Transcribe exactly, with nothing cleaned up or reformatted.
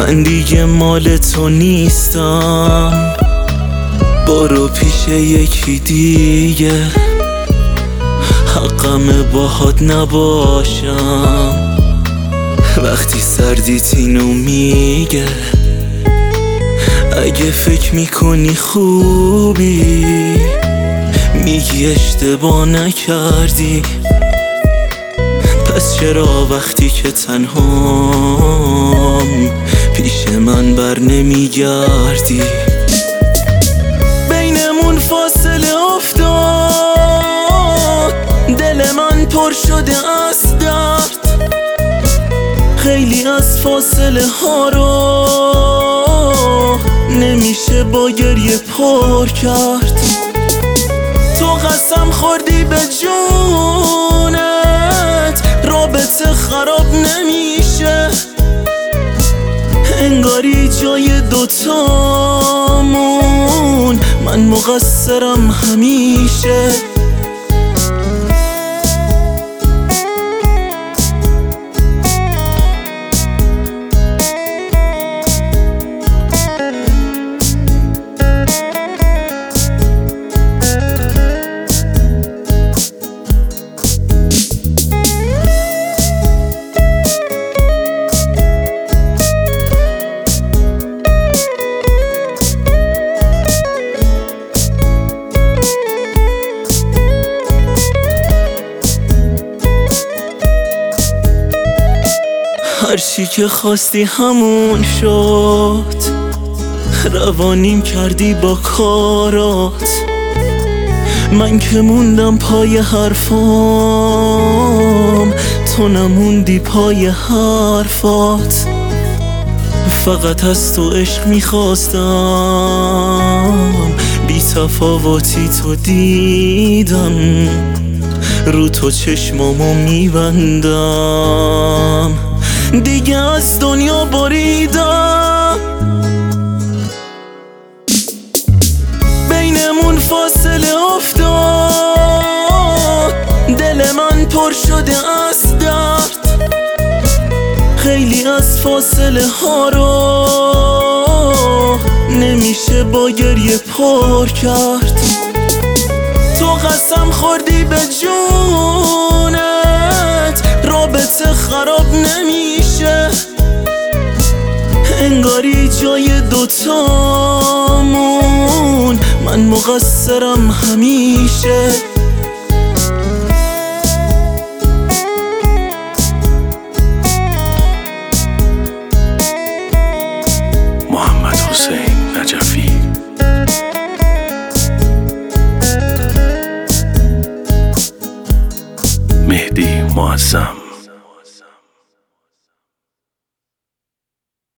من دیگه مال تو نیستم، برو پیش یکی دیگه، حقمه باهات نباشم. وقتی سردیت اینو میگه، اگه فکر میکنی خوبی میگی اشتباه نکردی، پس چرا وقتی که تنهام پیش من بر نمیگردی؟ بینمون فاصله افتاد، دل من پر شده از درد، خیلی از فاصله ها رو نمیشه با گریه پر کرد. تو قسم خوردی به جونت رابطه خراب نمیشه، انگاری جای دوتامون من مقصرم همیشه. هرچی که خواستی همون شد، روانیم کردی با کارات، من که موندم پای حرفام، تو نموندی پای حرفات. فقط از تو عشق میخواستم، بی تفاوتی تو دیدم، رو تو چشمامو میبندم، دیگه از دنیا بریدم. بینمون فاصله افتاد، دل من پر شده از درد، خیلی از فاصله ها رو نمیشه با گریه پر کرد. تو قسم خوردی به جونت رابطه خراب نمیشه، انگاری جای دوتامون من مقصرم همیشه. محمد حسین نجفی. مهدی معظم.